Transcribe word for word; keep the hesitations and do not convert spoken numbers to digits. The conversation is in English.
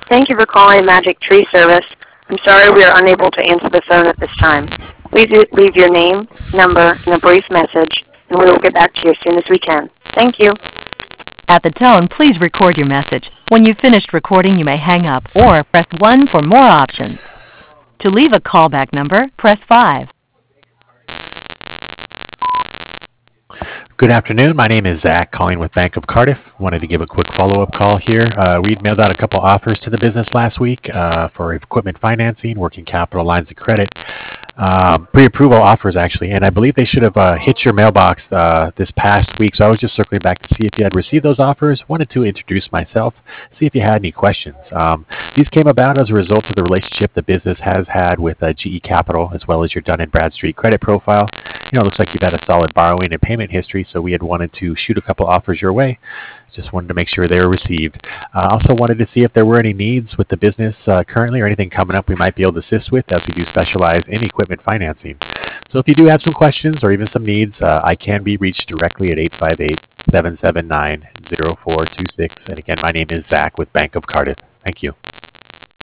Thank you for calling Magic Tree Service. I'm sorry we are unable to answer the phone at this time. Please leave your name, number, and a brief message, and we will get back to you as soon as we can. Thank you. At the tone, please record your message. When you've finished recording, you may hang up or press one for more options. To leave a callback number, press five. Good afternoon. My name is Zach, calling with Bank of Cardiff. Wanted to give a quick follow-up call here. Uh, we'd mailed out a couple offers to the business last week uh, for equipment financing, working capital lines of credit, um, pre-approval offers actually, and I believe they should have uh, hit your mailbox uh, this past week. So I was just circling back to see if you had received those offers. Wanted to introduce myself, see if you had any questions. Um, these came about as a result of the relationship the business has had with uh, G E Capital, as well as your Dun and Bradstreet credit profile. You know, it looks like you've had a solid borrowing and payment history, so we had wanted to shoot a couple offers your way. Just wanted to make sure they were received. Uh, also wanted to see if there were any needs with the business uh, currently or anything coming up we might be able to assist with, as we do specialize in equipment financing. So if you do have some questions or even some needs, uh, I can be reached directly at eight five eight, seven seven nine, zero four two six. And again, my name is Zach with Bank of Cardiff. Thank you.